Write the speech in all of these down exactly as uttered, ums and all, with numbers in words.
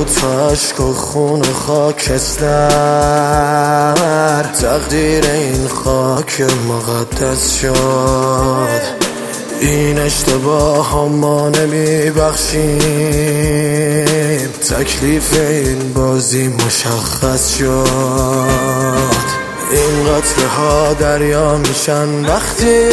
دوتا عشق و خون و خاکستر، تقدیر این خاک مقدس شد. این اشتباه ها ما نمی بخشیم، تکلیف این بازی مشخص شد. این قطره ها دریا میشن وقتی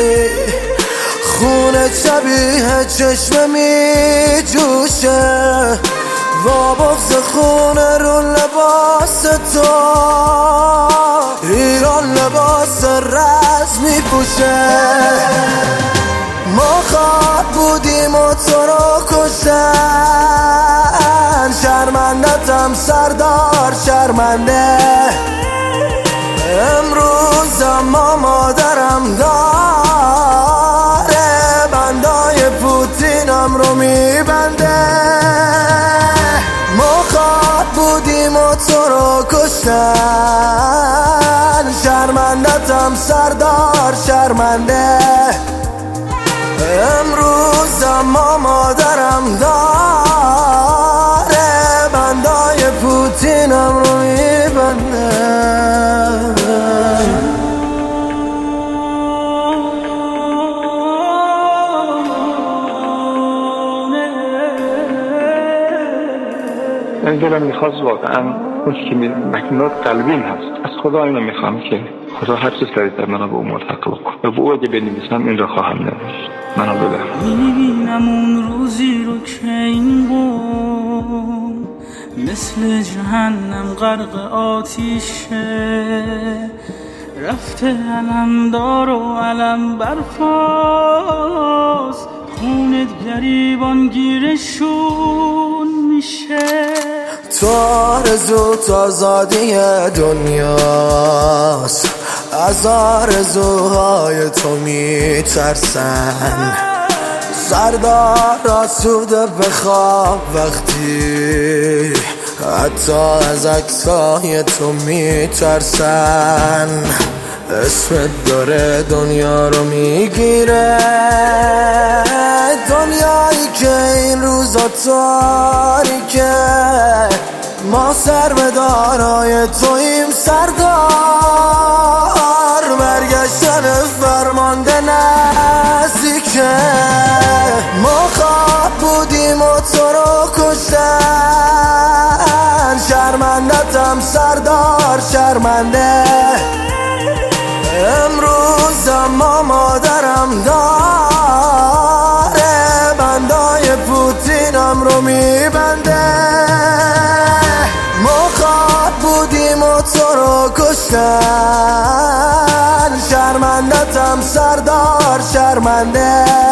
خون شبیه چشمه می جوشه، با بغض خون رو لباس تو ایران لباس رز می پوشه. ما خواد بودیم و تو رو کشتن، شرمندتم سردار شرمنده. امروز اما مادرم داره بندای پوتینم رو میبنده. ما خواد بودیم و تو رو کشتن، شرمندتم سردار شرمنده. امروز اما مادرم داره بندای پوتینم رو میبنده. من دلم میخواست واقعا اون که مکنات قلبیم هست، از خدا اینو میخوام که خدا هر چیز سریعتر منو به اون ملحق بکن و به او اگه بنویسم این را خواهم نوشت. منو بده. میبینم اون روزی رو که این قوم مثل جهنم غرق آتیشه، رفته علمدار و علم برفاس، خونت گریبان گیرشون میشه. تو آرزو آزادی دنیاست، از آرزوهای تو میترسن. سردار آسوده بخواب وقتی حتی از عکسای تو میترسن. اسمت داره دنیا رو میگیره، دنیایی که این روزا تاریکه. ما سر به دارای تویم سردار، برگشتن فرمانده نزدیکه. ما خواب بودیم و تو رو کشتن، شرمندتم سردار شرمنده. امروز اما مادرم داره بندای پوتینم رو میبنده. ما خواد بودیم و تو رو کشتن، شرمندتم سردار شرمنده.